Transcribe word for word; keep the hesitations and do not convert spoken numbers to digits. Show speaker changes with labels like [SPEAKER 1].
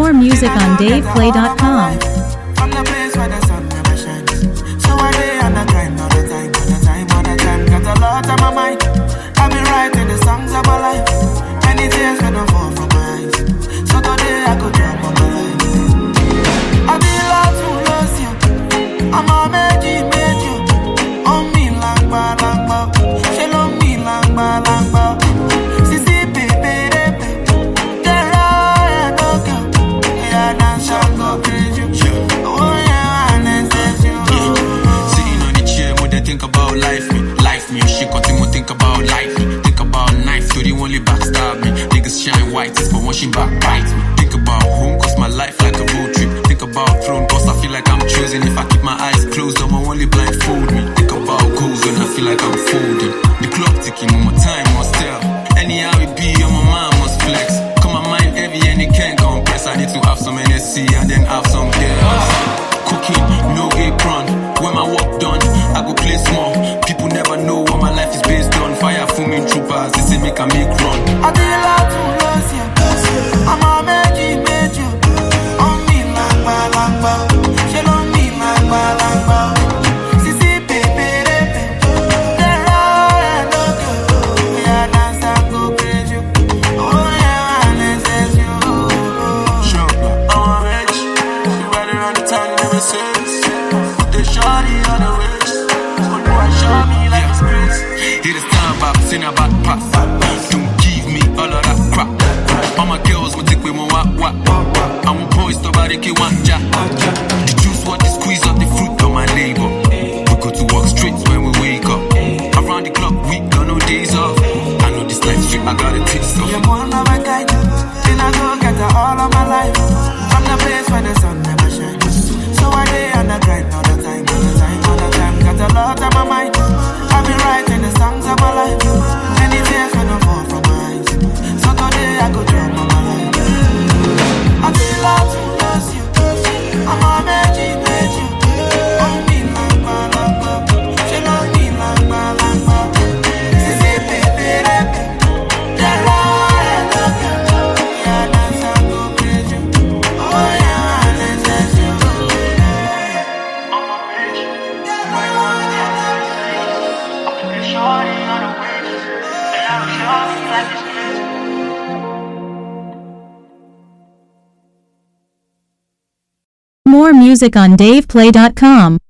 [SPEAKER 1] More music on dave play dot com.
[SPEAKER 2] From the place where the sun never shines. So I day on the grind all the time, all the time, all the time. Got a lot on my mind. I've been writing the songs of my life. Many tears when I fall from my eyes. So today I could drop on my life. I feel like to lose you. I'm a magic, magic. On me lang ba lang ba. She love me lang ba lang ba. Sisi baby, baby. Girl, I don't care. Yeah, dance and go crazy. Oh yeah, and then says you.
[SPEAKER 3] Sitting on the chair, more than think about life me. Life me, she continue think about life me. Think about knife, so they only backstab me. Niggas shine white, but when she backbite me. Think about home, cause my life like a road trip. Think about throne, cause I feel like I'm choosing. If I keep my eyes closed, I'ma only blindfold me. Think about goals when I feel like I'm folding. The clock ticking, on my time must tell. Anyhow it be, on my mind must flex. Come my mind heavy and it can't compress. I need to have some N S C and then have some girls. Cooking, no apron. When my work done, I go play small. People never know what my life is based on. Fire fuming troopers, they say make a make run.
[SPEAKER 2] I feel like to lose you. I'm a magic, magic. On me lang ba lang ba. She love me lang ba lang ba. Sisi baby, baby. Girl, I don't care. Yeah, dance and go crazy. Oh yeah, and then says you.
[SPEAKER 3] Sure, I'm a rich. She ride around the town and never says. Put the shawty on the wrist. So do I show me like a space. Hit a stand back, sing a back pass. Don't give me all of that crap. All my girls will take me one wap wap. I want boys to buy the key one jack. The juice what they squeeze up the fruit on my label. We go to work straight when we wake up. Around the clock, we got no days off. I know this life sweet, I got a taste of.
[SPEAKER 2] You're one of a kind. Then I go get her all of my life. From the place where the sun never shines. So I day on the grind all the time, all the time, all the time. Got a lot on my mind. I've been writing the songs of my life. Many tears when I fall from my eyes. So today I go drop on my life. I feel like to lose you. I'm a magic, magic. Oh me lang ba lang ba. She love me lang ba lang ba. Sisi baby, baby. Girl, I don't care. Yeah, dance and go crazy. Oh yeah, and then says you.
[SPEAKER 1] More music on dave play dot com.